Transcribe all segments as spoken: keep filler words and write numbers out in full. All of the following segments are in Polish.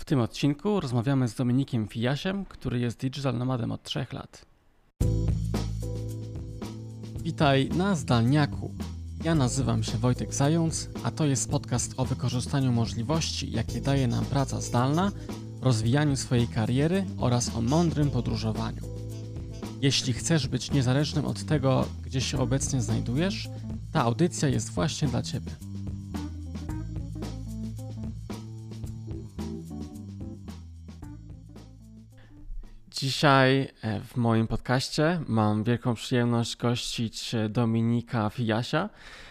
tym odcinku rozmawiamy z Dominikiem Fijasiem, który jest digital nomadem od trzech lat. Witaj na Zdalniaku. Ja nazywam się Wojtek Zając, a to jest podcast o wykorzystaniu możliwości, jakie daje nam praca zdalna, rozwijaniu swojej kariery oraz o mądrym podróżowaniu. Jeśli chcesz być niezależnym od tego, gdzie się obecnie znajdujesz, ta audycja jest właśnie dla Ciebie. Dzisiaj w moim podcaście mam wielką przyjemność gościć Dominika Fijasia.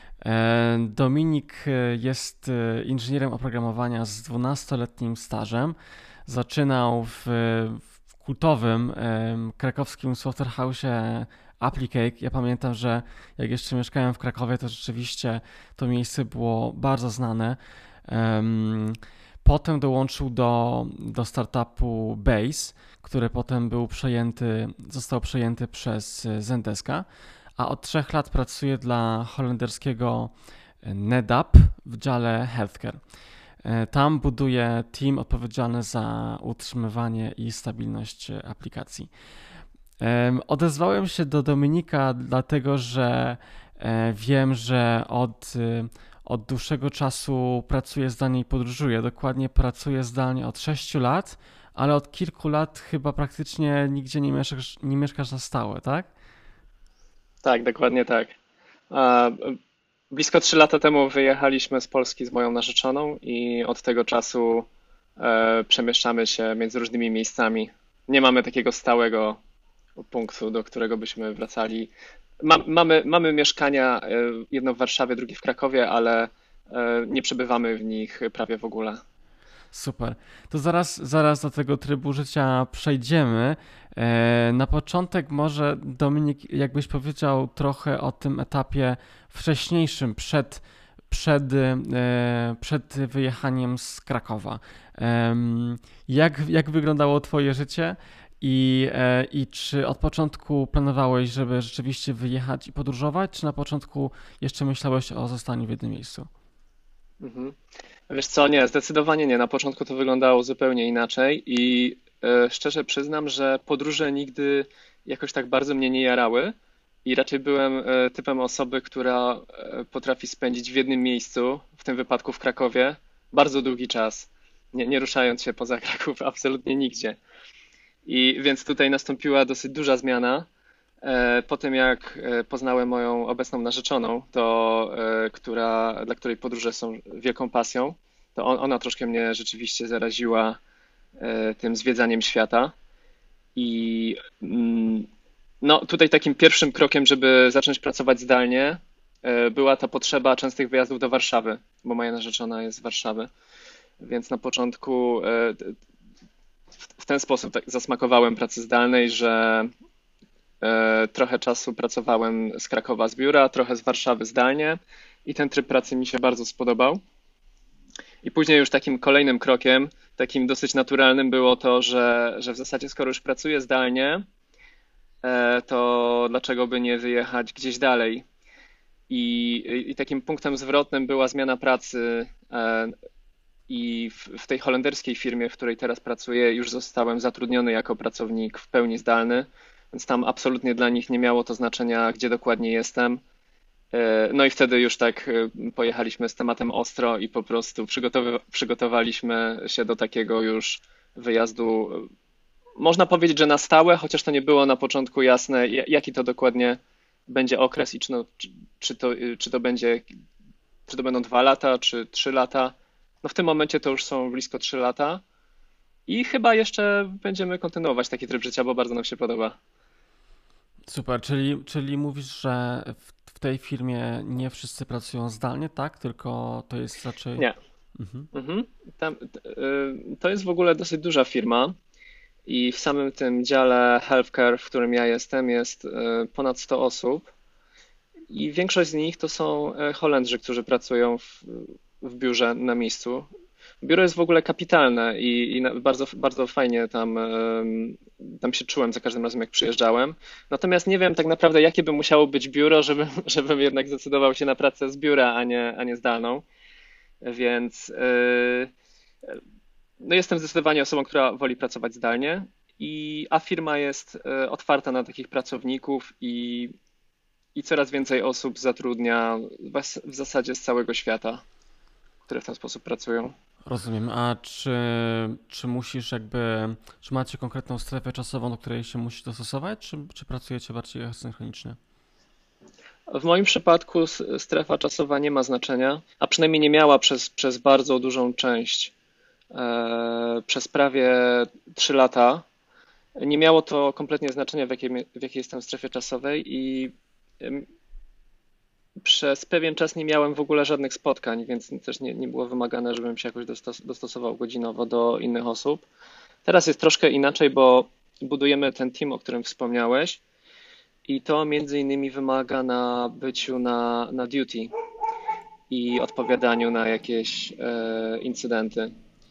Dominik jest inżynierem oprogramowania z dwunastoletnim stażem. Zaczynał w, w kultowym krakowskim software house'ie Applicake. Ja pamiętam, że jak jeszcze mieszkałem w Krakowie, to rzeczywiście to miejsce było bardzo znane. Potem dołączył do, do startupu Base, który potem był przejęty, został przejęty przez Zendeska, a od trzech lat pracuje dla holenderskiego NetApp w dziale Healthcare. Tam buduje team odpowiedzialny za utrzymywanie i stabilność aplikacji. Odezwałem się do Dominika dlatego, że wiem, że od Od dłuższego czasu pracuję zdalnie i podróżuję. Dokładnie pracuję zdalnie od sześciu lat, ale od kilku lat chyba praktycznie nigdzie nie mieszkasz, nie mieszkasz na stałe, tak? Tak, dokładnie tak. A, Blisko trzy lata temu wyjechaliśmy z Polski z moją narzeczoną i od tego czasu e, przemieszczamy się między różnymi miejscami. Nie mamy takiego stałego punktu, do którego byśmy wracali. Ma, mamy, mamy mieszkania, e, jedno w Warszawie, drugie w Krakowie, ale e, nie przebywamy w nich prawie w ogóle. Super. To zaraz, zaraz do tego trybu życia przejdziemy. E, Na początek może Dominik, jakbyś powiedział trochę o tym etapie wcześniejszym, przed, przed, e, przed wyjechaniem z Krakowa. Em, Jak, jak wyglądało twoje życie i, e, i czy od początku planowałeś, żeby rzeczywiście wyjechać i podróżować, czy na początku jeszcze myślałeś o zostaniu w jednym miejscu? Mhm. Wiesz co, nie, zdecydowanie nie. Na początku to wyglądało zupełnie inaczej i e, szczerze przyznam, że podróże nigdy jakoś tak bardzo mnie nie jarały i raczej byłem e, typem osoby, która e, potrafi spędzić w jednym miejscu, w tym wypadku w Krakowie, bardzo długi czas, nie, nie ruszając się poza Kraków absolutnie nigdzie. I więc tutaj nastąpiła dosyć duża zmiana. E, Po tym jak e, poznałem moją obecną narzeczoną, to, e, która, dla której podróże są wielką pasją, to on, ona troszkę mnie rzeczywiście zaraziła e, tym zwiedzaniem świata. I mm, no, tutaj takim pierwszym krokiem, żeby zacząć pracować zdalnie, e, była ta potrzeba częstych wyjazdów do Warszawy, bo moja narzeczona jest z Warszawy. Więc na początku e, w w ten sposób tak zasmakowałem pracy zdalnej, że E, trochę czasu pracowałem z Krakowa z biura, trochę z Warszawy zdalnie i ten tryb pracy mi się bardzo spodobał. I później już takim kolejnym krokiem, takim dosyć naturalnym było to, że, że w zasadzie skoro już pracuję zdalnie, e, to dlaczego by nie wyjechać gdzieś dalej? I, i takim punktem zwrotnym była zmiana pracy e, i w, w tej holenderskiej firmie, w której teraz pracuję, już zostałem zatrudniony jako pracownik w pełni zdalny. Więc tam absolutnie dla nich nie miało to znaczenia, gdzie dokładnie jestem. E, No i wtedy już tak e, pojechaliśmy z tematem ostro i po prostu przygotowy- przygotowaliśmy się do takiego już wyjazdu. e, Można powiedzieć, że na stałe, chociaż to nie było na początku jasne, ja- jaki to dokładnie będzie okres i czy, no, czy, czy to, y, czy to będzie, czy to będą dwa lata, czy trzy lata. No w tym momencie to już są blisko trzy lata i chyba jeszcze będziemy kontynuować taki tryb życia, bo bardzo nam się podoba. Super, czyli, czyli mówisz, że w, w tej firmie nie wszyscy pracują zdalnie, tak? Tylko to jest raczej... Nie. Mhm. Mhm. Tam, t- y, to jest w ogóle dosyć duża firma i w samym tym dziale healthcare, w którym ja jestem, jest y, ponad sto osób i większość z nich to są y, Holendrzy, którzy pracują w, w biurze na miejscu. Biuro jest w ogóle kapitalne i, i na- bardzo, bardzo fajnie tam, em, tam się czułem za każdym razem, jak przyjeżdżałem. Natomiast nie wiem tak naprawdę, jakie by musiało być biuro, żebym, żebym jednak zdecydował się na pracę z biura, a nie, a nie zdalną. Więc yy, no jestem zdecydowanie osobą, która woli pracować zdalnie, i, a firma jest e, otwarta na takich pracowników i, i coraz więcej osób zatrudnia was- w zasadzie z całego świata, które w ten sposób pracują. Rozumiem. A czy, czy musisz jakby, czy macie konkretną strefę czasową, do której się musisz dostosować, czy, czy pracujecie bardziej asynchronicznie? W moim przypadku s- strefa czasowa nie ma znaczenia, a przynajmniej nie miała przez, przez bardzo dużą część, e, przez prawie trzy lata. Nie miało to kompletnie znaczenia, w jakiej, w jakiej jestem strefie czasowej, i em, przez pewien czas nie miałem w ogóle żadnych spotkań, więc też nie, nie było wymagane, żebym się jakoś dostos- dostosował godzinowo do innych osób. Teraz jest troszkę inaczej, bo budujemy ten team, o którym wspomniałeś, i to między innymi wymaga na byciu na, na duty i odpowiadaniu na jakieś e, incydenty.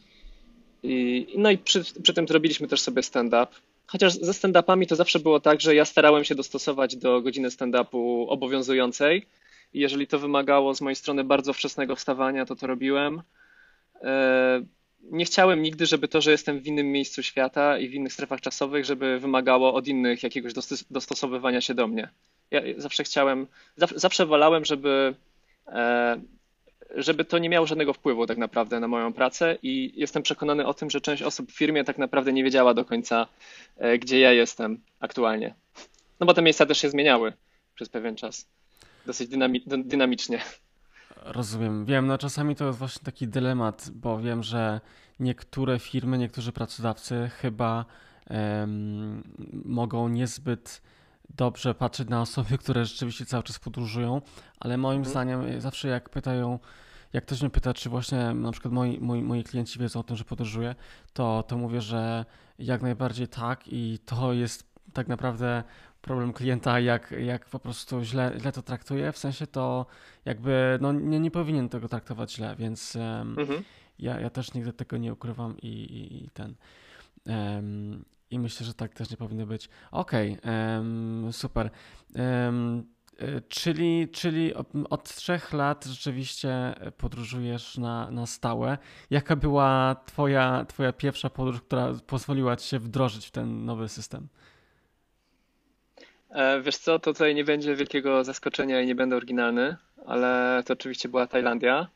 I, no i przy, przy tym zrobiliśmy też sobie stand-up. Chociaż ze stand-upami to zawsze było tak, że ja starałem się dostosować do godziny stand-upu obowiązującej. I jeżeli to wymagało z mojej strony bardzo wczesnego wstawania, to to robiłem. E, Nie chciałem nigdy, żeby to, że jestem w innym miejscu świata i w innych strefach czasowych, żeby wymagało od innych jakiegoś dostos- dostosowywania się do mnie. Ja zawsze chciałem, zawsze, zawsze wolałem, żeby e, żeby to nie miało żadnego wpływu tak naprawdę na moją pracę, i jestem przekonany o tym, że część osób w firmie tak naprawdę nie wiedziała do końca, e, gdzie ja jestem aktualnie. No bo te miejsca też się zmieniały przez pewien czas. Dosyć dynami dynamicznie. Rozumiem. Wiem, no czasami to jest właśnie taki dylemat, bo wiem, że niektóre firmy, niektórzy pracodawcy chyba em, mogą niezbyt dobrze patrzeć na osoby, które rzeczywiście cały czas podróżują, ale moim Mhm. zdaniem e, zawsze jak pytają, jak ktoś mnie pyta, czy właśnie na przykład moi, moi, moi klienci wiedzą o tym, że podróżuję, to, to mówię, że jak najbardziej tak, i to jest tak naprawdę problem klienta, jak, jak po prostu źle, źle to traktuje, w sensie to jakby no, nie, nie powinien tego traktować źle, więc em, Mhm. ja, ja też nigdy tego nie ukrywam i, i, i ten. em, I myślę, że tak też nie powinno być. Okej, em, super. Em, e, czyli, czyli od, od trzech lat rzeczywiście podróżujesz na, na stałe. Jaka była twoja, twoja pierwsza podróż, która pozwoliła ci się wdrożyć w ten nowy system? E, Wiesz co, to tutaj nie będzie wielkiego zaskoczenia i nie będę oryginalny, ale to oczywiście była Tajlandia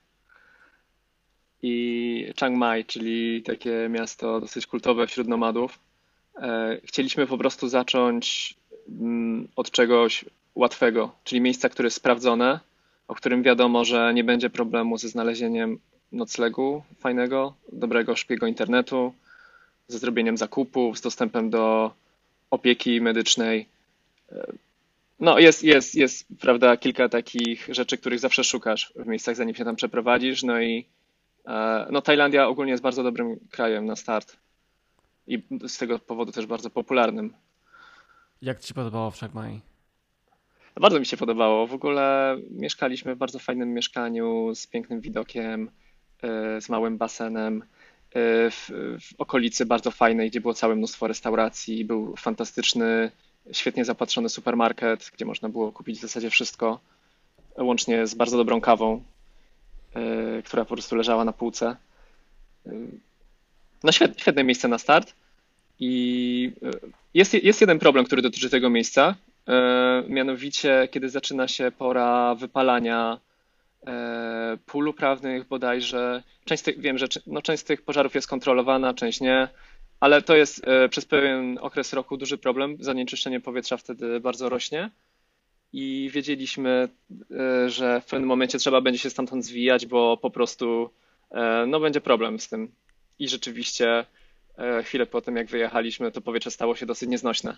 i Chiang Mai, czyli takie miasto dosyć kultowe wśród nomadów. E, Chcieliśmy po prostu zacząć mm, od czegoś łatwego, czyli miejsca, które jest sprawdzone, o którym wiadomo, że nie będzie problemu ze znalezieniem noclegu fajnego, dobrego, szybkiego internetu, ze zrobieniem zakupów, z dostępem do opieki medycznej. No, jest, jest, jest, prawda, kilka takich rzeczy, których zawsze szukasz w miejscach, zanim się tam przeprowadzisz. No i e, no, Tajlandia ogólnie jest bardzo dobrym krajem na start i z tego powodu też bardzo popularnym. Jak ci się podobało w Chiang Mai? Bardzo mi się podobało. W ogóle mieszkaliśmy w bardzo fajnym mieszkaniu z pięknym widokiem, e, z małym basenem, e, w, w okolicy bardzo fajnej, gdzie było całe mnóstwo restauracji. Był fantastyczny, świetnie zapatrzony supermarket, gdzie można było kupić w zasadzie wszystko, łącznie z bardzo dobrą kawą, e, która po prostu leżała na półce. E, No świetne, świetne miejsce na start. I e, jest, jest jeden problem, który dotyczy tego miejsca. E, mianowicie, kiedy zaczyna się pora wypalania e, pól uprawnych bodajże. Część z tych, wiem, że czy- no, część z tych pożarów jest kontrolowana, część nie, ale to jest e, przez pewien okres roku duży problem. Zanieczyszczenie powietrza wtedy bardzo rośnie i wiedzieliśmy, e, że w pewnym momencie trzeba będzie się stamtąd zwijać, bo po prostu e, no, będzie problem z tym. I rzeczywiście e, chwilę po tym, jak wyjechaliśmy, to powietrze stało się dosyć nieznośne.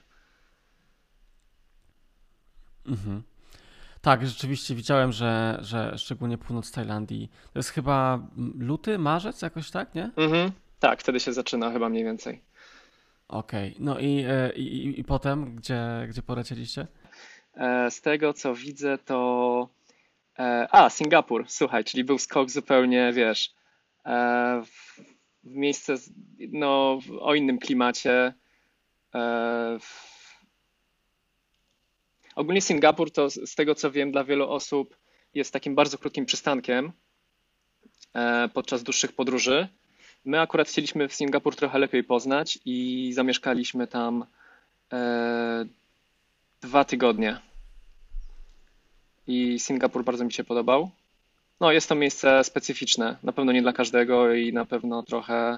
Mhm. Tak, rzeczywiście widziałem, że, że szczególnie północ Tajlandii to jest chyba mm, luty, marzec, jakoś tak, nie? Mhm. Tak, wtedy się zaczyna chyba mniej więcej. Okej, no i, e, i, i i potem, gdzie, gdzie polecieliście? E, Z tego co widzę, to. e, A, Singapur, słuchaj, czyli był skok zupełnie, wiesz, e, w w miejsce, z- no, w- o innym klimacie. e, w- Ogólnie Singapur to, z z tego co wiem, dla wielu osób jest takim bardzo krótkim przystankiem e, podczas dłuższych podróży. My akurat chcieliśmy w Singapur trochę lepiej poznać i zamieszkaliśmy tam e, dwa tygodnie. I Singapur bardzo mi się podobał. No, jest to miejsce specyficzne, na pewno nie dla każdego i na pewno trochę.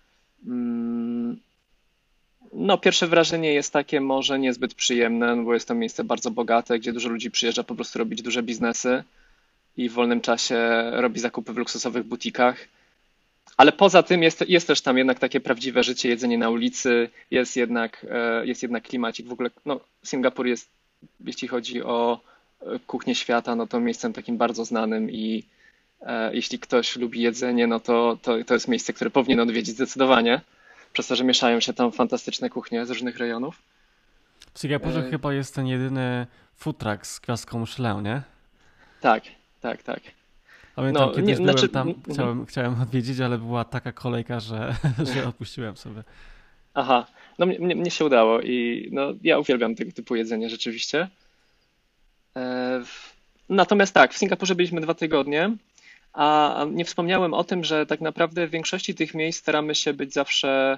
Mm, no, pierwsze wrażenie jest takie może niezbyt przyjemne, no bo jest to miejsce bardzo bogate, gdzie dużo ludzi przyjeżdża po prostu robić duże biznesy i w wolnym czasie robi zakupy w luksusowych butikach. Ale poza tym jest, jest też tam jednak takie prawdziwe życie, jedzenie na ulicy, jest jednak, e, jest jednak klimacik. W ogóle no, Singapur jest, jeśli chodzi o e, kuchnię świata, no to miejscem takim bardzo znanym i e, jeśli ktoś lubi jedzenie, no to, to, to jest miejsce, które powinien odwiedzić zdecydowanie, przez to, że mieszają się tam fantastyczne kuchnie z różnych rejonów. W Singapurze E, chyba jest ten jedyny food truck z gwiazdką Michelin, nie? tak, tak, tak. Pamiętam, No, nie, kiedyś byłem znaczy, tam, mhm. chciałem, chciałem odwiedzić, ale była taka kolejka, że, że odpuściłem sobie. Aha, no mnie, mnie, mnie się udało i no, ja uwielbiam tego typu jedzenie rzeczywiście. E, w- Natomiast tak, w Singapurze byliśmy dwa tygodnie, a nie wspomniałem o tym, że tak naprawdę w większości tych miejsc staramy się być zawsze.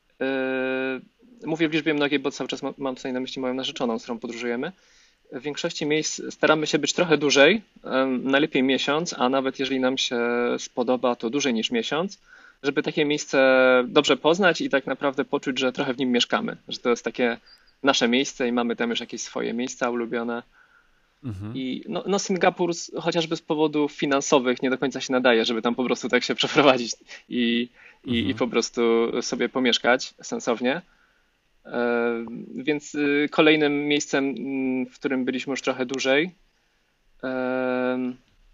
e, Mówię w liczbie mnogiej, bo cały czas ma- mam tutaj na myśli moją narzeczoną, z którą podróżujemy. W większości miejsc staramy się być trochę dłużej, em, najlepiej miesiąc, a nawet jeżeli nam się spodoba, to dłużej niż miesiąc, żeby takie miejsce dobrze poznać i tak naprawdę poczuć, że trochę w nim mieszkamy, że to jest takie nasze miejsce i mamy tam już jakieś swoje miejsca ulubione. Mhm, I no, no Singapur z- chociażby z powodów finansowych nie do końca się nadaje, żeby tam po prostu tak się przeprowadzić i, i, i mhm. po prostu sobie pomieszkać sensownie. E, Więc y, kolejnym miejscem, mm, w którym byliśmy już trochę dłużej, em,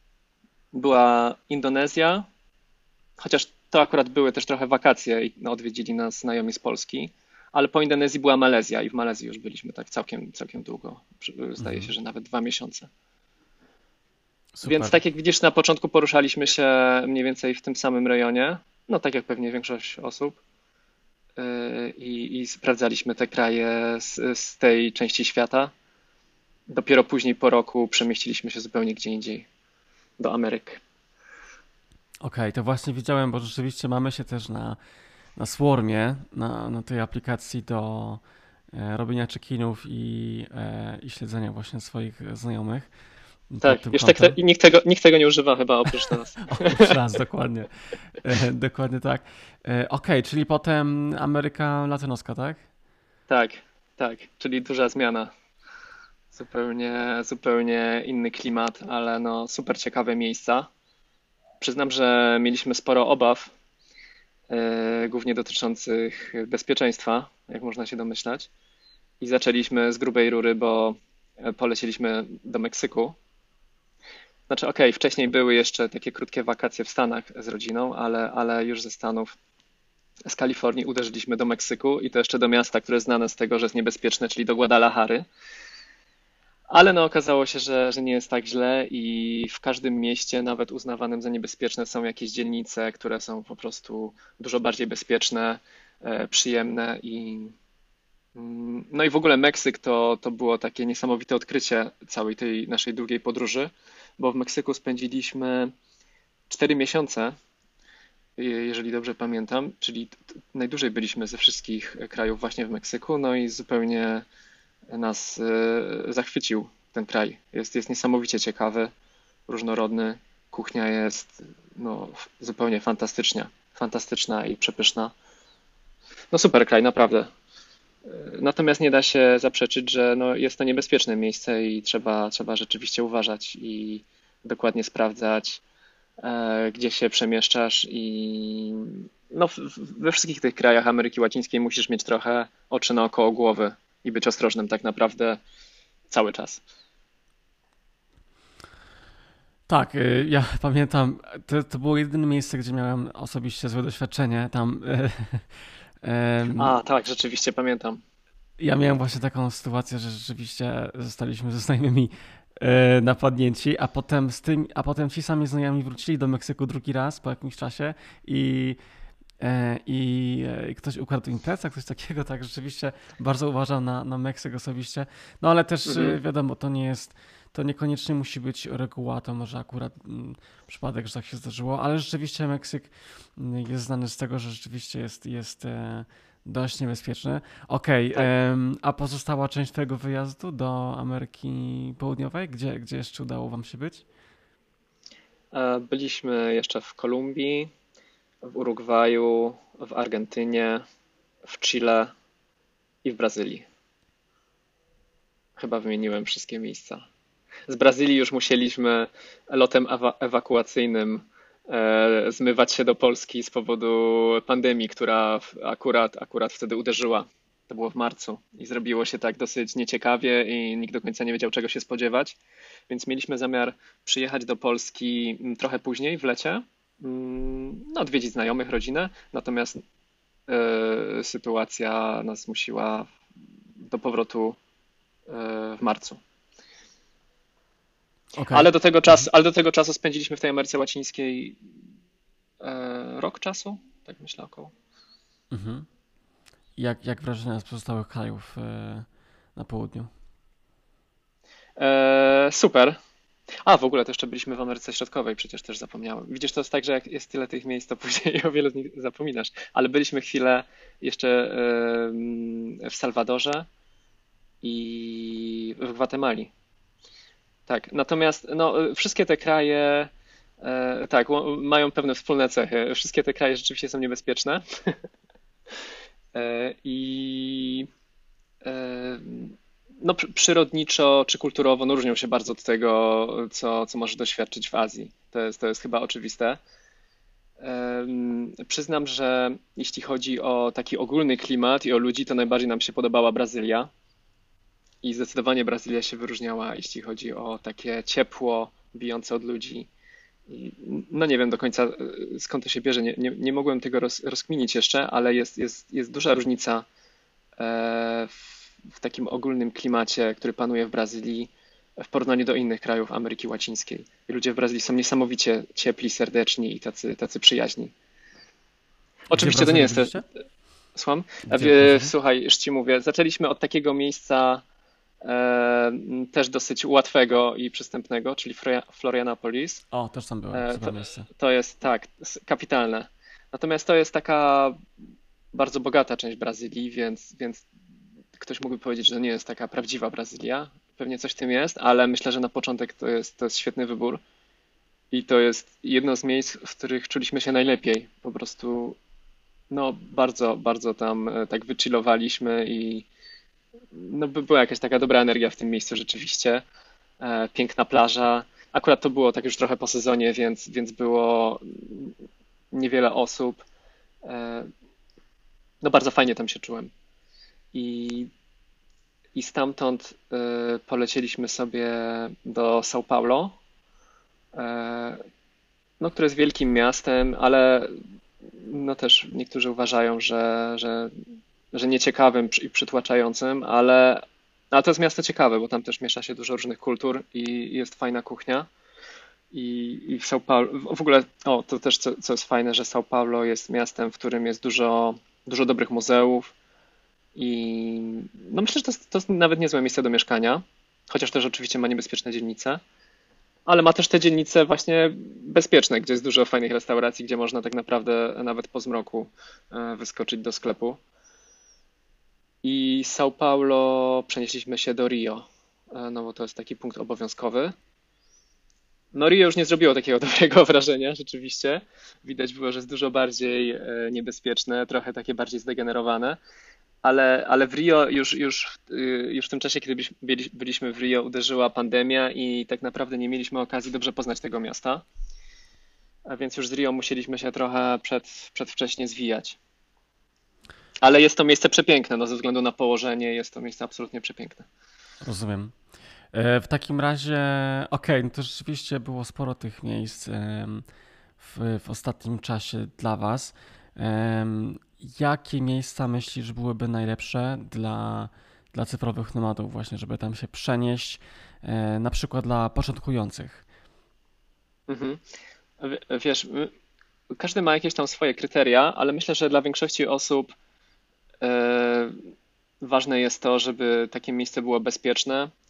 była Indonezja, chociaż to akurat były też trochę wakacje i no, odwiedzili nas znajomi z Polski, ale po Indonezji była Malezja i w Malezji już byliśmy tak całkiem, całkiem długo. Przy- Zdaje Mhm. się, że nawet dwa miesiące. Więc Super. tak jak widzisz, na początku poruszaliśmy się mniej więcej w tym samym rejonie, no tak jak pewnie większość osób, y, i, i sprawdzaliśmy te kraje z, z tej części świata. Dopiero później po roku przemieściliśmy się zupełnie gdzie indziej, do Ameryk. Okej, to właśnie widziałem, bo rzeczywiście mamy się też na, na Swarmie, na, na tej aplikacji do e, robienia check-inów i, e, i śledzenia właśnie swoich znajomych pod Tak, tym już tak te, kątem. i nikt tego, nikt tego nie używa chyba oprócz nas. Oprócz raz, dokładnie. E, dokładnie tak. E, Okej, czyli potem Ameryka Latynoska, tak? Tak, tak, czyli duża zmiana. Zupełnie, zupełnie inny klimat, ale no super ciekawe miejsca. Przyznam, że mieliśmy sporo obaw, e, głównie dotyczących bezpieczeństwa, jak można się domyślać. I zaczęliśmy z grubej rury, bo e, polecieliśmy do Meksyku. Znaczy, okej, wcześniej były jeszcze takie krótkie wakacje w Stanach z rodziną, ale, ale już ze Stanów, z Kalifornii uderzyliśmy do Meksyku i to jeszcze do miasta, które jest znane z tego, że jest niebezpieczne, czyli do Guadalajary. Ale no okazało się, że, że nie jest tak źle i w każdym mieście, nawet uznawanym za niebezpieczne, są jakieś dzielnice, które są po prostu dużo bardziej bezpieczne, e, przyjemne i mm, no i w ogóle Meksyk to, to było takie niesamowite odkrycie całej tej naszej długiej podróży, bo w Meksyku spędziliśmy cztery miesiące, je- jeżeli dobrze pamiętam, czyli t- t- najdłużej byliśmy ze wszystkich krajów właśnie w Meksyku, no i zupełnie nas e, zachwycił ten kraj. Jest, jest niesamowicie ciekawy, różnorodny. Kuchnia jest no, f- zupełnie fantastyczna, fantastyczna i przepyszna. No super kraj, naprawdę. Natomiast nie da się zaprzeczyć, że no, jest to niebezpieczne miejsce i trzeba, trzeba rzeczywiście uważać i dokładnie sprawdzać, e, gdzie się przemieszczasz i no, w- w- we wszystkich tych krajach Ameryki Łacińskiej musisz mieć trochę oczy naokoło głowy i być ostrożnym tak naprawdę cały czas. Tak, y, ja pamiętam, to, to było jedyne miejsce, gdzie miałem osobiście złe doświadczenie. Tam e, em, A, tak, rzeczywiście pamiętam. ja miałem właśnie taką sytuację, że rzeczywiście zostaliśmy ze znajomymi e, napadnięci, a potem z tym, a potem ci sami znajomi wrócili do Meksyku drugi raz po jakimś czasie i, e, i, e, i ktoś ukradł im plecak, coś takiego, tak rzeczywiście bardzo uważam na, na Meksyk osobiście. No ale też Mhm. e, wiadomo, to nie jest to niekoniecznie musi być reguła, to może akurat mm, przypadek, że tak się zdarzyło, ale rzeczywiście Meksyk mm, jest znany z tego, że rzeczywiście jest, jest e, dość niebezpieczny. Okej, Tak. em, a pozostała część twojego wyjazdu do Ameryki Południowej? Gdzie, gdzie jeszcze udało wam się być? E, Byliśmy jeszcze w Kolumbii, w Urugwaju, w Argentynie, w Chile i w Brazylii. Chyba wymieniłem wszystkie miejsca. Z Brazylii już musieliśmy lotem ewa- ewakuacyjnym e, zmywać się do Polski z powodu pandemii, która w- akurat, akurat wtedy uderzyła. To było w marcu i zrobiło się tak dosyć nieciekawie i nikt do końca nie wiedział, czego się spodziewać. Więc mieliśmy zamiar przyjechać do Polski mm, trochę później, w lecie, mm, no, odwiedzić znajomych, rodzinę. Natomiast e, sytuacja nas zmusiła do powrotu e, w marcu. Okej. Ale do tego Mhm. czasu, ale do tego czasu spędziliśmy w tej Ameryce Łacińskiej e, rok czasu, tak myślę około. Mhm. Jak, jak wrażenia z pozostałych krajów e, na południu? E, super. A, w ogóle to jeszcze byliśmy w Ameryce Środkowej, przecież też zapomniałem. Widzisz, to jest tak, że jak jest tyle tych miejsc, to później o wielu z nich zapominasz. Ale byliśmy chwilę jeszcze e, w Salwadorze i w Gwatemali. Tak, natomiast no, e, wszystkie te kraje e, tak, ło- mają pewne wspólne cechy. Wszystkie te kraje rzeczywiście są niebezpieczne. E, I e, no, przy- przyrodniczo czy kulturowo no, różnią się bardzo od tego, co, co możesz doświadczyć w Azji. To jest, to jest chyba oczywiste. Em, Przyznam, że jeśli chodzi o taki ogólny klimat i o ludzi, to najbardziej nam się podobała Brazylia. I zdecydowanie Brazylia się wyróżniała, jeśli chodzi o takie ciepło bijące od ludzi. I, no nie wiem do końca e, skąd to się bierze, nie, nie, nie mogłem tego roz, rozkminić jeszcze, ale jest, jest, jest duża różnica e, w, w takim ogólnym klimacie, który panuje w Brazylii w porównaniu do innych krajów Ameryki Łacińskiej. I ludzie w Brazylii są niesamowicie ciepli, serdeczni i tacy, tacy przyjaźni. Gdzie w Oczywiście to nie Brazylii jest, byliście? słucham? A Gdzie w wie- Brazylii? Słuchaj, już ci mówię, zaczęliśmy od takiego miejsca e, też dosyć łatwego i przystępnego, czyli Flori- Florianopolis. O, też tam byłem, E, super To, miejsce. to jest tak, s- kapitalne. Natomiast to jest taka bardzo bogata część Brazylii, więc, więc ktoś mógłby powiedzieć, że to nie jest taka prawdziwa Brazylia. Pewnie coś w tym jest, ale myślę, że na początek to jest, to jest świetny wybór. I to jest jedno z miejsc, w których czuliśmy się najlepiej. Po prostu, no, bardzo, bardzo tam e, tak wychillowaliśmy i no, by była jakaś taka dobra energia w tym miejscu rzeczywiście. E, Piękna plaża. Akurat to było tak już trochę po sezonie, więc, więc było niewiele osób. E, No bardzo fajnie tam się czułem. I, i stamtąd e, polecieliśmy sobie do São Paulo, e, no, które jest wielkim miastem, ale no też niektórzy uważają, że, że, że nieciekawym i przytłaczającym, ale, ale to jest miasto ciekawe, bo tam też miesza się dużo różnych kultur i jest fajna kuchnia. I, i w São Paulo, w ogóle, o, to też co, co jest fajne, że São Paulo jest miastem, w którym jest dużo, dużo dobrych muzeów i no myślę, że to jest, to jest nawet niezłe miejsce do mieszkania, chociaż też oczywiście ma niebezpieczne dzielnice, ale ma też te dzielnice właśnie bezpieczne, gdzie jest dużo fajnych restauracji, gdzie można tak naprawdę nawet po zmroku e, wyskoczyć do sklepu. I z São Paulo przenieśliśmy się do Rio, e, no bo to jest taki punkt obowiązkowy. No Rio już nie zrobiło takiego dobrego wrażenia, rzeczywiście. Widać było, że jest dużo bardziej e, niebezpieczne, trochę takie bardziej zdegenerowane, ale, ale w Rio już, już, y, już w tym czasie, kiedy byliśmy, byli- byliśmy w Rio, uderzyła pandemia i tak naprawdę nie mieliśmy okazji dobrze poznać tego miasta, a więc już z Rio musieliśmy się trochę przed, przedwcześnie zwijać. Ale jest to miejsce przepiękne, no ze względu na położenie jest to miejsce absolutnie przepiękne. Rozumiem. E, W takim razie, okej, no to rzeczywiście było sporo tych miejsc em, w, w ostatnim czasie dla Was. Em, Jakie miejsca myślisz byłyby najlepsze dla, dla cyfrowych nomadów właśnie, żeby tam się przenieść, e, na przykład dla początkujących? Mhm. W- Wiesz, my- każdy ma jakieś tam swoje kryteria, ale myślę, że dla większości osób e, ważne jest to, żeby takie miejsce było bezpieczne,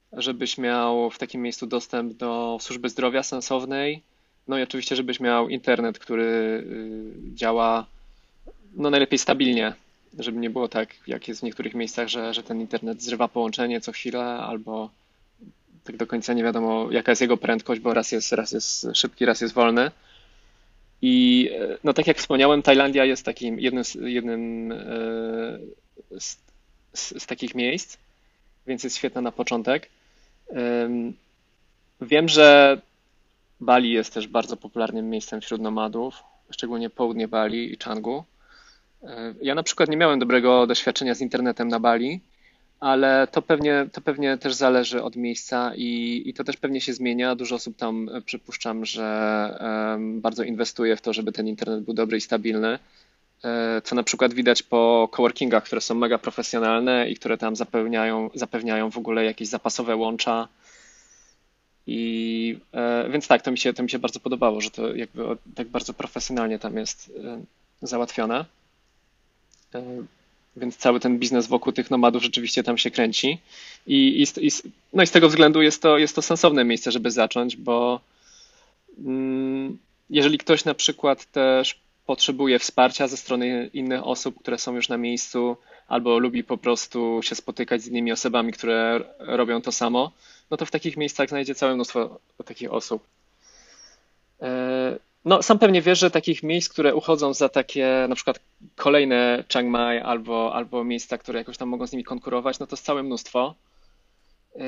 żebyś miał w takim miejscu dostęp do służby zdrowia sensownej, no i oczywiście, żebyś miał internet, który y, działa no najlepiej stabilnie, żeby nie było tak, jak jest w niektórych miejscach, że, że ten internet zrywa połączenie co chwilę, albo tak do końca nie wiadomo, jaka jest jego prędkość, bo raz jest, raz jest szybki, raz jest wolny. I e, no tak jak wspomniałem, Tajlandia jest takim jednym, z, jednym e, z, z, z takich miejsc, więc jest świetna na początek. Em, Wiem, że Bali jest też bardzo popularnym miejscem wśród nomadów, szczególnie południe Bali i Canggu. E, Ja na przykład nie miałem dobrego doświadczenia z internetem na Bali, ale to pewnie, to pewnie też zależy od miejsca i, i to też pewnie się zmienia. Dużo osób tam e, przypuszczam, że em, bardzo inwestuje w to, żeby ten internet był dobry i stabilny. E, Co na przykład widać po coworkingach, które są mega profesjonalne i które tam zapewniają, zapewniają w ogóle jakieś zapasowe łącza. I e, więc tak, to mi się, to mi się bardzo podobało, że to jakby o- tak bardzo profesjonalnie tam jest e, załatwione. E, Więc cały ten biznes wokół tych nomadów rzeczywiście tam się kręci. I, i, z- i, z- no i z tego względu jest to, jest to sensowne miejsce, żeby zacząć, bo mm, jeżeli ktoś na przykład też potrzebuje wsparcia ze strony innych osób, które są już na miejscu, albo lubi po prostu się spotykać z innymi osobami, które robią to samo, no to w takich miejscach znajdzie całe mnóstwo takich osób. E, No, sam pewnie wiesz, że takich miejsc, które uchodzą za takie na przykład kolejne Chiang Mai albo, albo miejsca, które jakoś tam mogą z nimi konkurować, no to jest całe mnóstwo. E,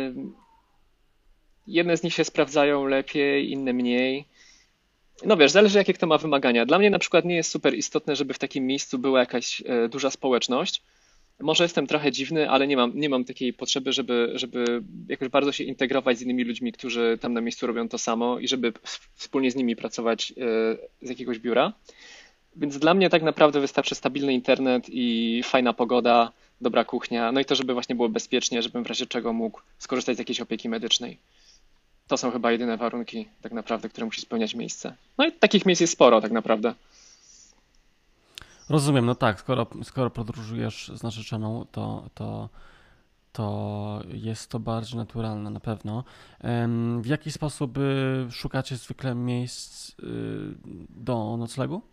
Jedne z nich się sprawdzają lepiej, inne mniej. No wiesz, zależy jakie kto ma wymagania. Dla mnie na przykład nie jest super istotne, żeby w takim miejscu była jakaś e, duża społeczność. Może jestem trochę dziwny, ale nie mam, nie mam takiej potrzeby, żeby, żeby jakoś bardzo się integrować z innymi ludźmi, którzy tam na miejscu robią to samo i żeby wspólnie z nimi pracować e, z jakiegoś biura. Więc dla mnie tak naprawdę wystarczy stabilny internet i fajna pogoda, dobra kuchnia, no i to, żeby właśnie było bezpiecznie, żebym w razie czego mógł skorzystać z jakiejś opieki medycznej. To są chyba jedyne warunki tak naprawdę, które musi spełniać miejsce. No i takich miejsc jest sporo tak naprawdę. Rozumiem, no tak, skoro, skoro podróżujesz z narzeczoną, to, to, to jest to bardziej naturalne na pewno. Em, W jaki sposób y, szukacie zwykle miejsc y, do noclegu?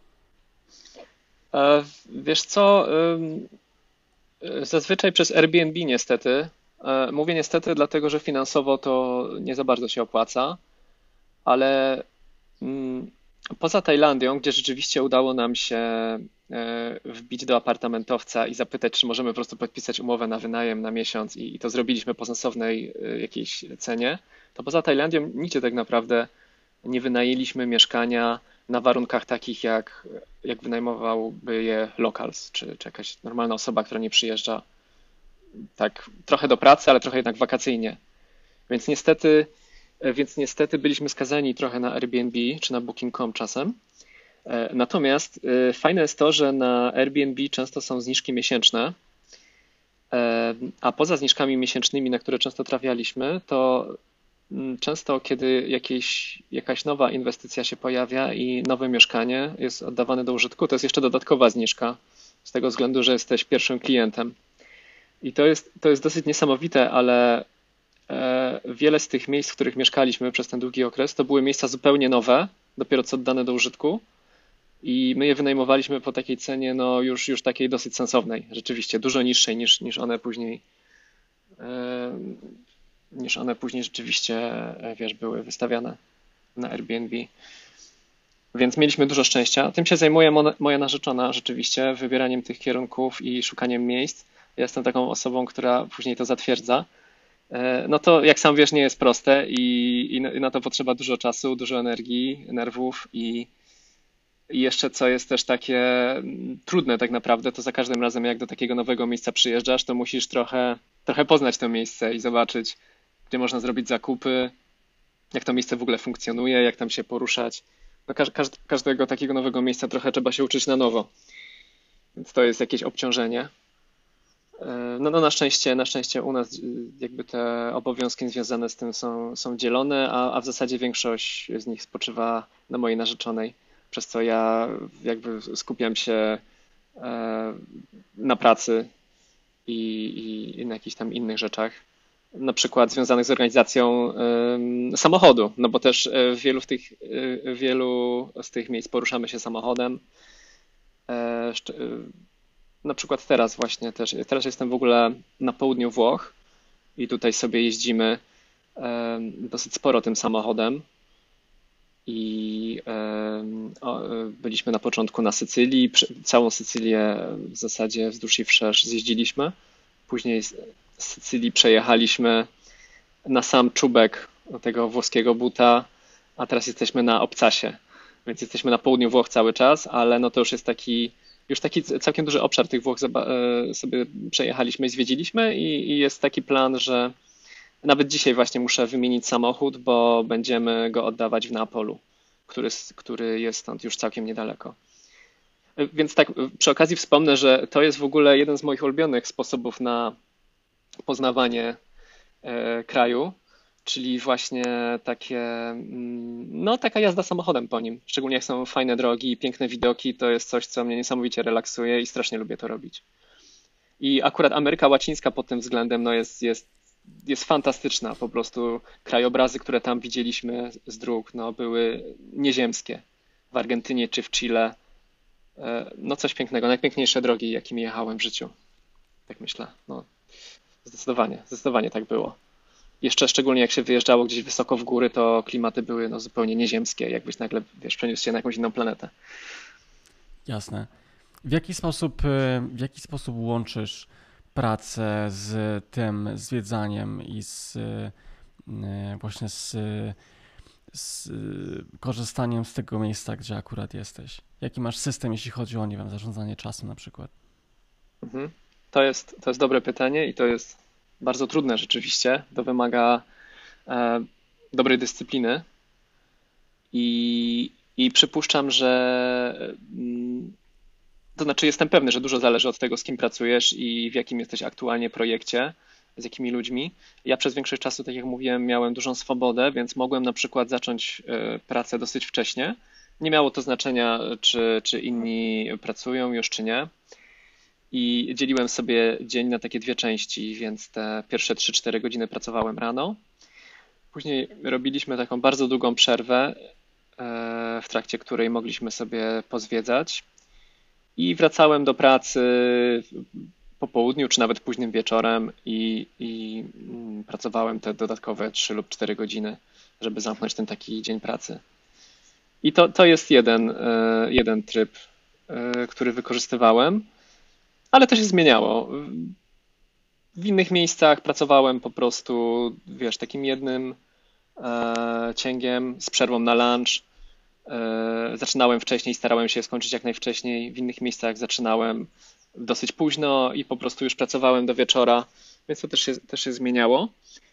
E, Wiesz co, ym, zazwyczaj przez Airbnb niestety. E, Mówię niestety, dlatego że finansowo to nie za bardzo się opłaca, ale mm, poza Tajlandią, gdzie rzeczywiście udało nam się e, wbić do apartamentowca i zapytać, czy możemy po prostu podpisać umowę na wynajem na miesiąc i, i to zrobiliśmy po sensownej e, jakiejś cenie, to poza Tajlandią nigdzie tak naprawdę nie wynajęliśmy mieszkania na warunkach takich, jak, jak wynajmowałby je locals, czy, czy jakaś normalna osoba, która nie przyjeżdża tak trochę do pracy, ale trochę jednak wakacyjnie. Więc niestety, więc niestety byliśmy skazani trochę na Airbnb czy na booking kropka com czasem. E, Natomiast e, fajne jest to, że na Airbnb często są zniżki miesięczne, e, a poza zniżkami miesięcznymi, na które często trafialiśmy, to mm, często kiedy jakieś, jakaś nowa inwestycja się pojawia i nowe mieszkanie jest oddawane do użytku, to jest jeszcze dodatkowa zniżka z tego względu, że jesteś pierwszym klientem. I to jest, to jest dosyć niesamowite, ale e, wiele z tych miejsc, w których mieszkaliśmy przez ten długi okres, to były miejsca zupełnie nowe, dopiero co oddane do użytku. I my je wynajmowaliśmy po takiej cenie, no już, już takiej dosyć sensownej, rzeczywiście, dużo niższej niż, niż one później, e, niż one później rzeczywiście, e, wiesz, były wystawiane na Airbnb. Więc mieliśmy dużo szczęścia. Tym się zajmuje mo- moja narzeczona rzeczywiście, wybieraniem tych kierunków i szukaniem miejsc. Ja jestem taką osobą, która później to zatwierdza. E, No to jak sam wiesz, nie jest proste i, i na i na to potrzeba dużo czasu, dużo energii, nerwów i, i jeszcze co jest też takie mm, trudne tak naprawdę, to za każdym razem jak do takiego nowego miejsca przyjeżdżasz, to musisz trochę, trochę poznać to miejsce i zobaczyć, gdzie można zrobić zakupy, jak to miejsce w ogóle funkcjonuje, jak tam się poruszać. No, każ, każ, każdego takiego nowego miejsca trochę trzeba się uczyć na nowo, więc to jest jakieś obciążenie. E, No, no na szczęście, na szczęście u nas y, jakby te obowiązki związane z tym są, są dzielone, a, a w zasadzie większość z nich spoczywa na mojej narzeczonej, przez co ja jakby skupiam się e, na pracy i, i, i na jakichś tam innych rzeczach. na przykład związanych z organizacją em, samochodu, no bo też e, w wielu, w tych, e, w wielu z tych miejsc poruszamy się samochodem. E, szcz- e, Na przykład teraz właśnie też, teraz jestem w ogóle na południu Włoch i tutaj sobie jeździmy em, dosyć sporo tym samochodem i em, o, e, byliśmy na początku na Sycylii, prze- całą Sycylię w zasadzie wzdłuż i wszerz zjeździliśmy. Później z z Sycylii przejechaliśmy na sam czubek tego włoskiego buta, a teraz jesteśmy na obcasie, więc jesteśmy na południu Włoch cały czas, ale no to już jest taki, już taki całkiem duży obszar tych Włoch zoba- e, sobie przejechaliśmy i zwiedziliśmy i, i jest taki plan, że nawet dzisiaj właśnie muszę wymienić samochód, bo będziemy go oddawać w Neapolu, który, s- który jest stąd już całkiem niedaleko. E, Więc tak e, przy okazji wspomnę, że to jest w ogóle jeden z moich ulubionych sposobów na poznawanie e, kraju, czyli właśnie takie, mm, no taka jazda samochodem po nim. Szczególnie jak są fajne drogi i piękne widoki, to jest coś, co mnie niesamowicie relaksuje i strasznie lubię to robić. I akurat Ameryka Łacińska pod tym względem no jest, jest, jest fantastyczna. Po prostu krajobrazy, które tam widzieliśmy z dróg, no były nieziemskie. W Argentynie czy w Chile. E, No coś pięknego, najpiękniejsze drogi, jakimi jechałem w życiu. Tak myślę. No, zdecydowanie, zdecydowanie tak było. Jeszcze szczególnie jak się wyjeżdżało gdzieś wysoko w góry, to klimaty były no, zupełnie nieziemskie, jakbyś nagle, wiesz, przeniósł się na jakąś inną planetę. Jasne. W jaki sposób, y, w jaki sposób łączysz pracę z tym zwiedzaniem i z y, y, właśnie z, z y, korzystaniem z tego miejsca, gdzie akurat jesteś? Jaki masz system, jeśli chodzi o, nie wiem, zarządzanie czasem na przykład? Mhm. To jest, to jest dobre pytanie i to jest bardzo trudne rzeczywiście. To wymaga e, dobrej dyscypliny i, i przypuszczam, że mm, to znaczy jestem pewny, że dużo zależy od tego, z kim pracujesz i w jakim jesteś aktualnie projekcie, z jakimi ludźmi. Ja przez większość czasu, tak jak mówiłem, miałem dużą swobodę, więc mogłem na przykład zacząć e, pracę dosyć wcześnie. Nie miało to znaczenia, czy, czy inni pracują już, czy nie. I dzieliłem sobie dzień na takie dwie części, więc te pierwsze trzy cztery godziny pracowałem rano. Później robiliśmy taką bardzo długą przerwę, e, w trakcie której mogliśmy sobie pozwiedzać. I wracałem do pracy po południu, czy nawet późnym wieczorem i, i mm, pracowałem te dodatkowe trzy lub cztery godziny, żeby zamknąć ten taki dzień pracy. I to, to jest jeden, e, jeden tryb, e, który wykorzystywałem, ale to się zmieniało. W innych miejscach pracowałem po prostu, wiesz, takim jednym e, cięgiem z przerwą na lunch. E, Zaczynałem wcześniej, starałem się skończyć jak najwcześniej. W innych miejscach zaczynałem dosyć późno i po prostu już pracowałem do wieczora, więc to też się, też się zmieniało.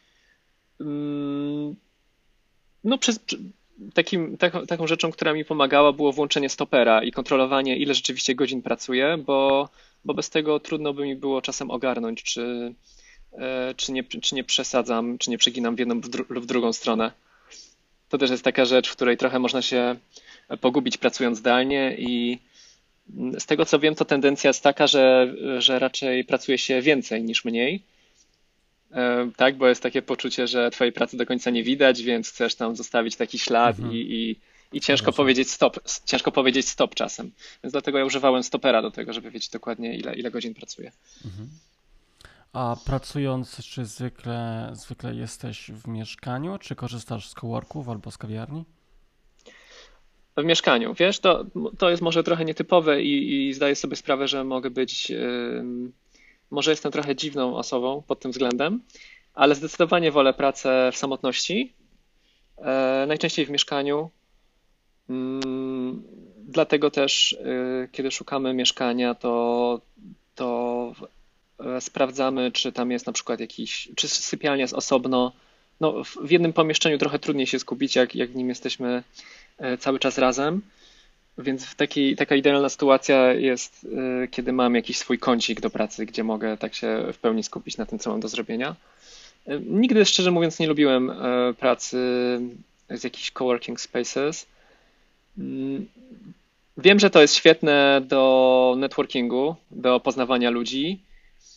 Mm, No, przez, przy- takim, taką, taką rzeczą, która mi pomagała, było włączenie stopera i kontrolowanie, ile rzeczywiście godzin pracuję, bo, bo bez tego trudno by mi było czasem ogarnąć, czy, e, czy nie, czy nie przesadzam, czy nie przeginam w jedną w dru- lub w drugą stronę. To też jest taka rzecz, w której trochę można się pogubić pracując zdalnie i z tego co wiem, to tendencja jest taka, że, że raczej pracuje się więcej niż mniej. E, Tak, bo jest takie poczucie, że twojej pracy do końca nie widać, więc chcesz tam zostawić taki ślad Mhm, i, i, i zgadza ciężko się. powiedzieć stop, ciężko powiedzieć stop czasem. Więc dlatego ja używałem stopera do tego, żeby wiedzieć dokładnie ile, ile godzin pracuję. Mhm. A pracując, czy zwykle, zwykle jesteś w mieszkaniu, czy korzystasz z coworków albo z kawiarni? W mieszkaniu, wiesz, to, to jest może trochę nietypowe i, i zdaję sobie sprawę, że mogę być, ym, może jestem trochę dziwną osobą pod tym względem, ale zdecydowanie wolę pracę w samotności, e, najczęściej w mieszkaniu. Mm, Dlatego też, y, kiedy szukamy mieszkania, to, to e, sprawdzamy, czy tam jest na przykład jakiś, czy sypialnia jest osobno. No, w w jednym pomieszczeniu trochę trudniej się skupić, jak, jak w nim jesteśmy e, cały czas razem. Więc w takiej, taka idealna sytuacja jest, y, kiedy mam jakiś swój kącik do pracy, gdzie mogę tak się w pełni skupić na tym, co mam do zrobienia. Y, Nigdy, szczerze mówiąc, nie lubiłem e, pracy z jakichś coworking spaces. Mm, Wiem, że to jest świetne do networkingu, do poznawania ludzi,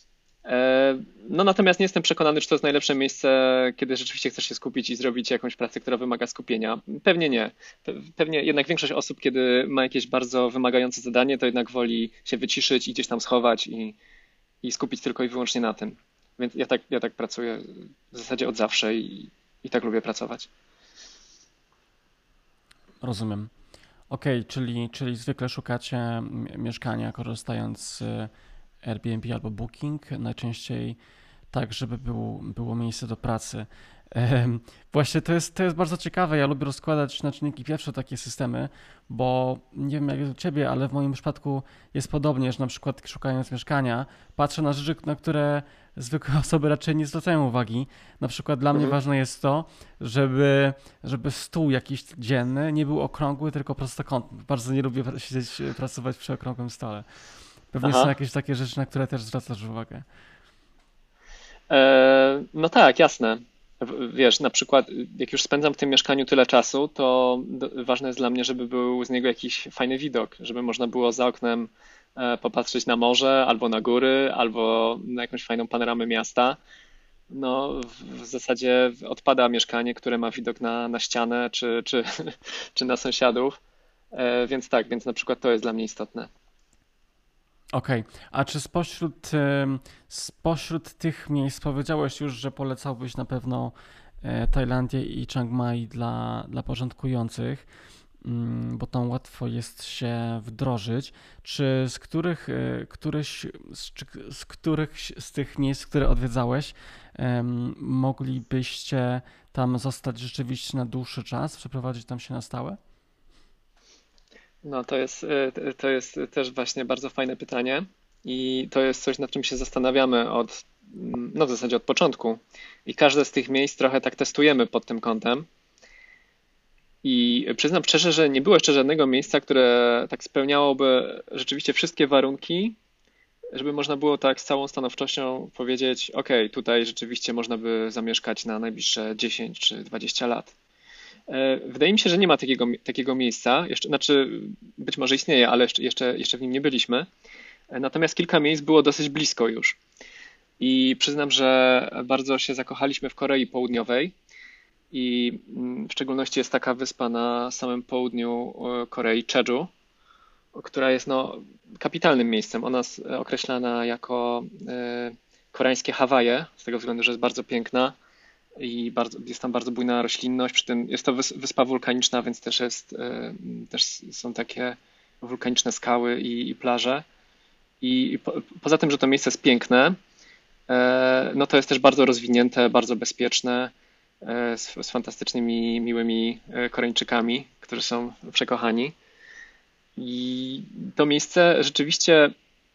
E, No natomiast nie jestem przekonany, czy to jest najlepsze miejsce, kiedy rzeczywiście chcesz się skupić i zrobić jakąś pracę, która wymaga skupienia. Pewnie nie. Pe- Pewnie jednak większość osób, kiedy ma jakieś bardzo wymagające zadanie, to jednak woli się wyciszyć i gdzieś tam schować i, i skupić tylko i wyłącznie na tym. Więc ja tak, ja tak pracuję w zasadzie od zawsze i, i tak lubię pracować. Rozumiem. Okej, czyli, czyli zwykle szukacie m- mieszkania korzystając z Airbnb albo Booking, najczęściej tak, żeby było, było miejsce do pracy. Em, Właśnie to jest, to jest bardzo ciekawe. Ja lubię rozkładać na czynniki pierwsze takie systemy, bo nie wiem jak jest u ciebie, ale w moim przypadku jest podobnie, że na przykład szukając mieszkania, patrzę na rzeczy, na które zwykłe osoby raczej nie zwracają uwagi. Na przykład dla mnie Mhm. ważne jest to, żeby, żeby stół jakiś dzienny nie był okrągły, tylko prostokątny. Bardzo nie lubię siedzieć, pracować przy okrągłym stole. Pewnie są Aha. jakieś takie rzeczy, na które też zwracasz uwagę. E, No tak, jasne. W- Wiesz, na przykład jak już spędzam w tym mieszkaniu tyle czasu, to d- ważne jest dla mnie, żeby był z niego jakiś fajny widok, żeby można było za oknem e, popatrzeć na morze, albo na góry, albo na jakąś fajną panoramę miasta. No, w w zasadzie odpada mieszkanie, które ma widok na, na ścianę czy, czy, czy na sąsiadów. E, Więc tak, więc na przykład to jest dla mnie istotne. Okej, a czy spośród, em, spośród tych miejsc powiedziałeś już, że polecałbyś na pewno e, Tajlandię i Chiang Mai dla, dla porządkujących, mm, bo tam łatwo jest się wdrożyć. Czy z których, e, któryś, z, czy, z których z tych miejsc, które odwiedzałeś, em, moglibyście tam zostać rzeczywiście na dłuższy czas, przeprowadzić tam się na stałe? No, to jest, e, to jest też właśnie bardzo fajne pytanie i to jest coś, nad czym się zastanawiamy od, mm, no w zasadzie od początku. I każde z tych miejsc trochę tak testujemy pod tym kątem. I przyznam szczerze, że nie było jeszcze żadnego miejsca, które tak spełniałoby rzeczywiście wszystkie warunki, żeby można było tak z całą stanowczością powiedzieć, ok, tutaj rzeczywiście można by zamieszkać na najbliższe dziesięć czy dwadzieścia lat. E, Wydaje mi się, że nie ma takiego, takiego miejsca. Jeszcze, znaczy, być może istnieje, ale jeszcze, jeszcze, jeszcze w nim nie byliśmy. E, Natomiast kilka miejsc było dosyć blisko już. I przyznam, że bardzo się zakochaliśmy w Korei Południowej. I mm, w szczególności jest taka wyspa na samym południu e, Korei, Jeju, która jest no, kapitalnym miejscem. Ona jest określana jako e, koreańskie Hawaje, z tego względu, że jest bardzo piękna i bardzo, jest tam bardzo bujna roślinność. Przy tym jest to wys- wyspa wulkaniczna, więc też jest, e, też są takie wulkaniczne skały i, i plaże. I po, poza tym, że to miejsce jest piękne, e, no to jest też bardzo rozwinięte, bardzo bezpieczne, e, z, z fantastycznymi, miłymi e, Koreańczykami, którzy są przekochani. I to miejsce rzeczywiście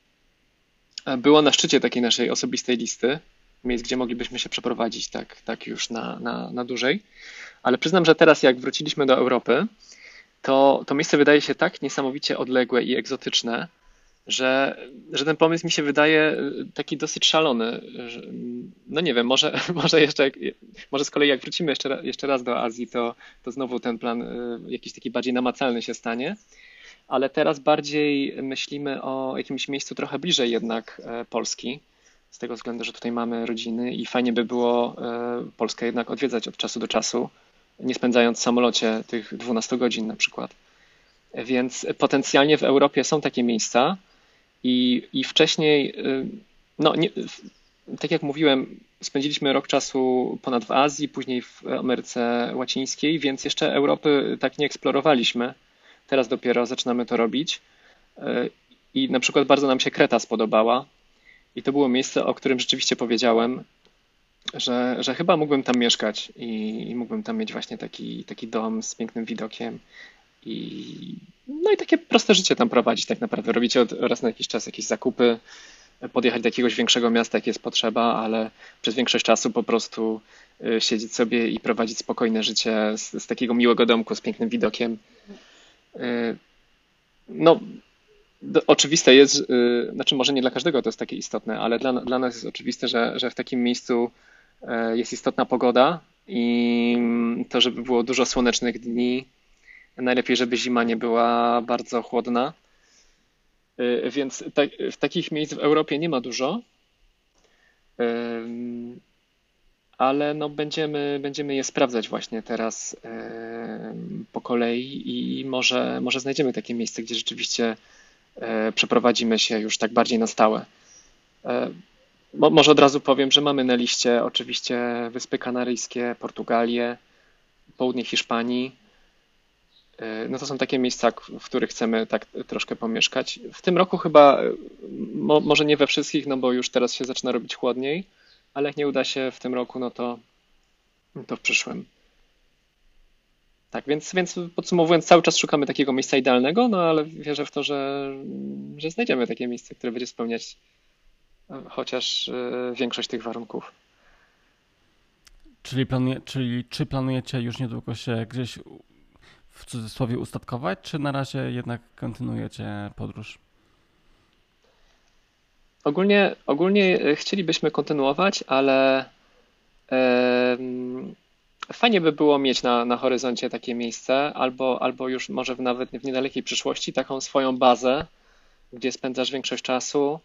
było na szczycie takiej naszej osobistej listy miejsc, gdzie moglibyśmy się przeprowadzić tak, tak już na, na, na dłużej. Ale przyznam, że teraz jak wróciliśmy do Europy, to to miejsce wydaje się tak niesamowicie odległe i egzotyczne, że, że ten pomysł mi się wydaje taki dosyć szalony. Że, no nie wiem, może, może jeszcze, jak- może z kolei jak wrócimy jeszcze, ra- jeszcze raz do Azji, to, to znowu ten plan y, jakiś taki bardziej namacalny się stanie. Ale teraz bardziej myślimy o jakimś miejscu trochę bliżej jednak e, Polski, z tego względu, że tutaj mamy rodziny i fajnie by było e, Polskę jednak odwiedzać od czasu do czasu, nie spędzając w samolocie tych dwunastu godzin na przykład. Więc potencjalnie w Europie są takie miejsca i, i wcześniej, y, no nie, tak jak mówiłem, spędziliśmy rok czasu ponad w Azji, później w Ameryce Łacińskiej, więc jeszcze Europy tak nie eksplorowaliśmy. Teraz dopiero zaczynamy to robić. Y, I na przykład bardzo nam się Kreta spodobała. I to było miejsce, o którym rzeczywiście powiedziałem, że, że chyba mógłbym tam mieszkać i, i mógłbym tam mieć właśnie taki, taki dom z pięknym widokiem i no i takie proste życie tam prowadzić tak naprawdę. Robić od, raz na jakiś czas jakieś zakupy, podjechać do jakiegoś większego miasta, jak jest potrzeba, ale przez większość czasu po prostu y, siedzieć sobie i prowadzić spokojne życie z, z takiego miłego domku z pięknym widokiem. Y, No, do, oczywiste jest, y, znaczy może nie dla każdego to jest takie istotne, ale dla, dla nas jest oczywiste, że, że w takim miejscu y, jest istotna pogoda i mm, to, żeby było dużo słonecznych dni. Najlepiej, żeby zima nie była bardzo chłodna. Y, Więc ta, w takich miejsc w Europie nie ma dużo. Ym, ale no będziemy, będziemy je sprawdzać właśnie teraz ym, po kolei i może, może znajdziemy takie miejsce, gdzie rzeczywiście e, przeprowadzimy się już tak bardziej na stałe. E, mo, może od razu powiem, że mamy na liście oczywiście Wyspy Kanaryjskie, Portugalię, południe Hiszpanii. E, No to są takie miejsca, k- w których chcemy tak troszkę pomieszkać. W tym roku chyba, e, mo, może nie we wszystkich, no bo już teraz się zaczyna robić chłodniej, ale jak nie uda się w tym roku, no to, to w przyszłym. Tak, więc, więc podsumowując, cały czas szukamy takiego miejsca idealnego, no ale wierzę w to, że, że znajdziemy takie miejsce, które będzie spełniać e, chociaż e, większość tych warunków. Czyli, planuje, czyli czy planujecie już niedługo się gdzieś u- w cudzysłowie ustatkować, czy na razie jednak kontynuujecie podróż? Ogólnie, ogólnie e, chcielibyśmy kontynuować, ale em, fajnie by było mieć na, na horyzoncie takie miejsce, albo, albo już może w, nawet w niedalekiej przyszłości taką swoją bazę, gdzie spędzasz większość czasu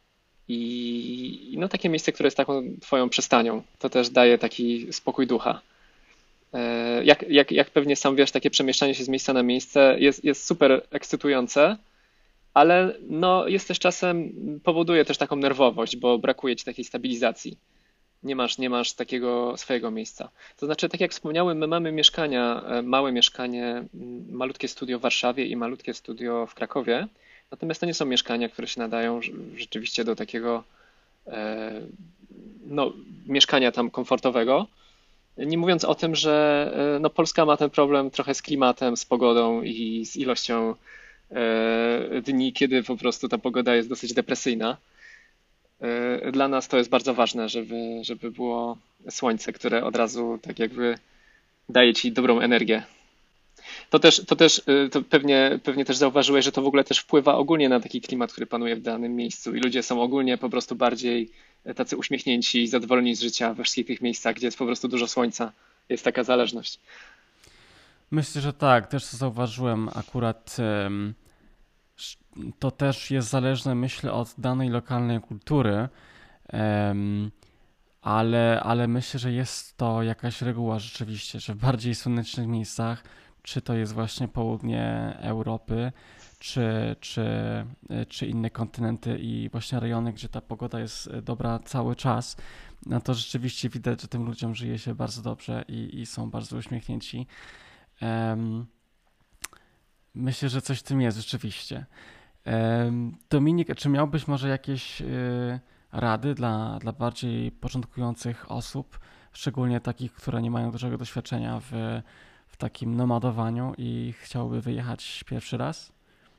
i i no takie miejsce, które jest taką twoją przystanią. To też daje taki spokój ducha. E, Jak, jak, jak pewnie sam wiesz, takie przemieszczanie się z miejsca na miejsce jest, jest super ekscytujące, ale no jest też czasem, powoduje też taką nerwowość, bo brakuje ci takiej stabilizacji. Nie masz, nie masz takiego swojego miejsca. To znaczy, tak jak wspomniałem, my mamy mieszkania, e, małe mieszkanie, m, malutkie studio w Warszawie i malutkie studio w Krakowie. Natomiast to nie są mieszkania, które się nadają rz- rzeczywiście do takiego e, no, mieszkania tam komfortowego. Nie mówiąc o tym, że e, no, Polska ma ten problem trochę z klimatem, z pogodą i z ilością e, dni, kiedy po prostu ta pogoda jest dosyć depresyjna. E, Dla nas to jest bardzo ważne, żeby, żeby było słońce, które od razu tak jakby daje ci dobrą energię. To też, to też y, to pewnie, pewnie też zauważyłeś, że to w ogóle też wpływa ogólnie na taki klimat, który panuje w danym miejscu i ludzie są ogólnie po prostu bardziej e, tacy uśmiechnięci i zadowoleni z życia we wszystkich tych miejscach, gdzie jest po prostu dużo słońca. Jest taka zależność. Myślę, że tak, też to zauważyłem akurat. em, sz- To też jest zależne, myślę, od danej lokalnej kultury. em, ale, ale myślę, że jest to jakaś reguła rzeczywiście, że w bardziej słonecznych miejscach, czy to jest właśnie południe Europy, czy, czy, y, czy inne kontynenty i właśnie rejony, gdzie ta pogoda jest y, dobra cały czas, no to rzeczywiście widać, że tym ludziom żyje się bardzo dobrze i, i są bardzo uśmiechnięci. Em, Myślę, że coś w tym jest rzeczywiście. Em, Dominik, czy miałbyś może jakieś y, rady dla, dla bardziej początkujących osób, szczególnie takich, które nie mają dużego doświadczenia w, w takim nomadowaniu i chciałyby wyjechać pierwszy raz?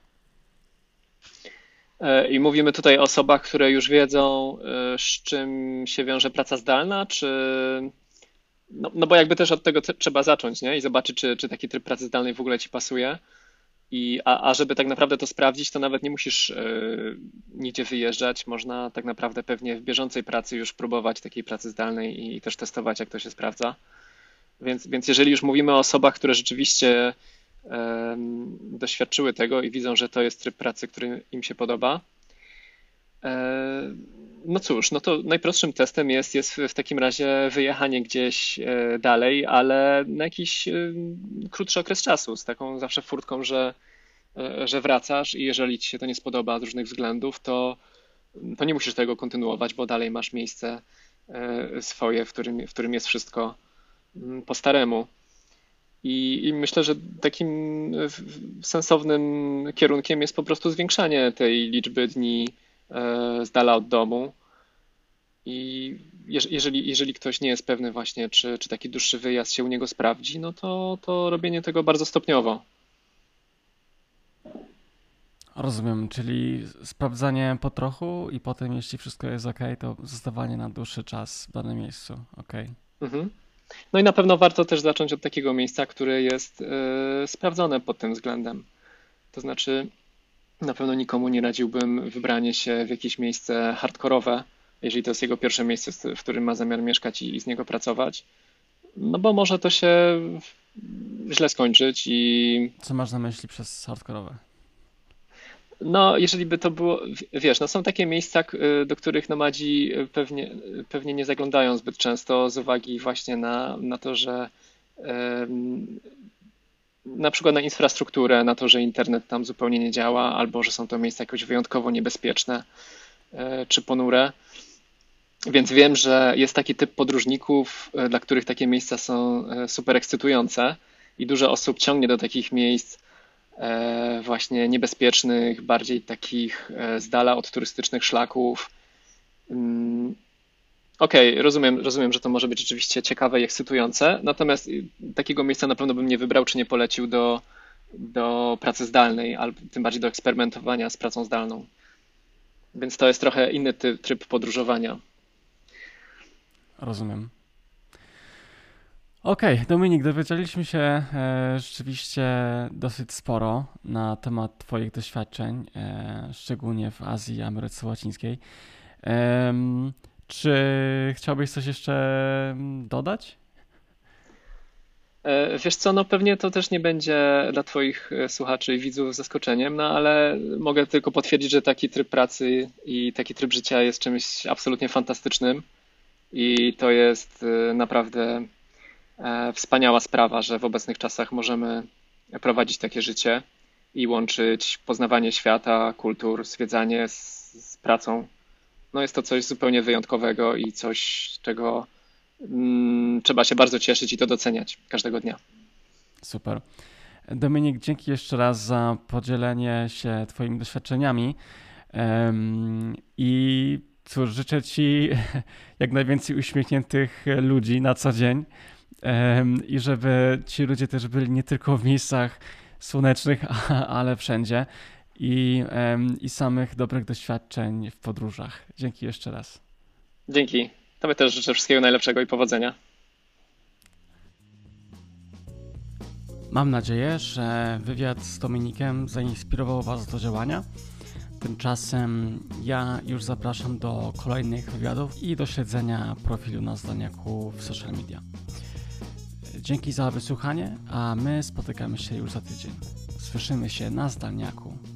E, I mówimy tutaj o osobach, które już wiedzą, e, z czym się wiąże praca zdalna, czy... No, no bo jakby też od tego te- trzeba zacząć, nie? I zobaczyć, czy, czy taki tryb pracy zdalnej w ogóle ci pasuje. I, a, a żeby tak naprawdę to sprawdzić, to nawet nie musisz e, nigdzie wyjeżdżać. Można tak naprawdę pewnie w bieżącej pracy już próbować takiej pracy zdalnej i, i też testować, jak to się sprawdza. Więc, więc jeżeli już mówimy o osobach, które rzeczywiście em, doświadczyły tego i widzą, że to jest tryb pracy, który im się podoba, e, no cóż, no to najprostszym testem jest, jest w takim razie wyjechanie gdzieś e, dalej, ale na jakiś e, krótszy okres czasu, z taką zawsze furtką, że, e, że wracasz i jeżeli ci się to nie spodoba z różnych względów, to, to nie musisz tego kontynuować, bo dalej masz miejsce e, swoje, w którym, w którym jest wszystko mm, po staremu. I, I myślę, że takim e, w- sensownym kierunkiem jest po prostu zwiększanie tej liczby dni e, z dala od domu. I jeż- jeżeli, jeżeli ktoś nie jest pewny właśnie, czy, czy taki dłuższy wyjazd się u niego sprawdzi, no to, to robienie tego bardzo stopniowo. Rozumiem, czyli sprawdzanie po trochu i potem, jeśli wszystko jest ok, to zostawanie na dłuższy czas w danym miejscu. Ok. Mhm. No i na pewno warto też zacząć od takiego miejsca, które jest e, sprawdzone pod tym względem. To znaczy, na pewno nikomu nie radziłbym wybranie się w jakieś miejsce hardkorowe, jeżeli to jest jego pierwsze miejsce, w którym ma zamiar mieszkać i, i z niego pracować. No bo może to się źle skończyć i Co masz na myśli przez hardkorowe? No, jeżeli by to było, w- wiesz, no są takie miejsca, k- y, do których nomadzi y, pewnie, y, pewnie nie zaglądają zbyt często z uwagi właśnie na, na to, że em, na przykład na infrastrukturę, na to, że internet tam zupełnie nie działa, albo że są to miejsca jakoś wyjątkowo niebezpieczne e, czy ponure. Więc wiem, że jest taki typ podróżników, e, dla których takie miejsca są e, super ekscytujące i dużo osób ciągnie do takich miejsc e, właśnie niebezpiecznych, bardziej takich e, z dala od turystycznych szlaków. Mm, Okej, rozumiem, rozumiem, że to może być rzeczywiście ciekawe i ekscytujące, natomiast y, takiego miejsca na pewno bym nie wybrał, czy nie polecił do, do pracy zdalnej, albo tym bardziej do eksperymentowania z pracą zdalną. Więc to jest trochę inny ty, tryb podróżowania. Rozumiem. Okej, okay, Dominik, dowiedzieliśmy się e, rzeczywiście dosyć sporo na temat Twoich doświadczeń, e, szczególnie w Azji i Ameryce Łacińskiej. Em, czy chciałbyś coś jeszcze mm, dodać? E, Wiesz co, no pewnie to też nie będzie dla Twoich e, słuchaczy i widzów zaskoczeniem, no ale mogę tylko potwierdzić, że taki tryb pracy i taki tryb życia jest czymś absolutnie fantastycznym i to jest e, naprawdę e, wspaniała sprawa, że w obecnych czasach możemy prowadzić takie życie i łączyć poznawanie świata, kultur, zwiedzanie z, z pracą. No jest to coś zupełnie wyjątkowego i coś, czego mm, trzeba się bardzo cieszyć i to doceniać każdego dnia. Super. Dominik, dzięki jeszcze raz za podzielenie się Twoimi doświadczeniami. Em, I cóż, życzę Ci jak najwięcej uśmiechniętych ludzi na co dzień. Em, I żeby ci ludzie też byli nie tylko w miejscach słonecznych, a- ale wszędzie. I, em, I samych dobrych doświadczeń w podróżach. Dzięki jeszcze raz. Dzięki. Tobie też życzę wszystkiego najlepszego i powodzenia. Mam nadzieję, że wywiad z Dominikiem zainspirował Was do działania. Tymczasem ja już zapraszam do kolejnych wywiadów i do śledzenia profilu na Zdalniaku w social media. Dzięki za wysłuchanie, a my spotykamy się już za tydzień. Słyszymy się na Zdalniaku.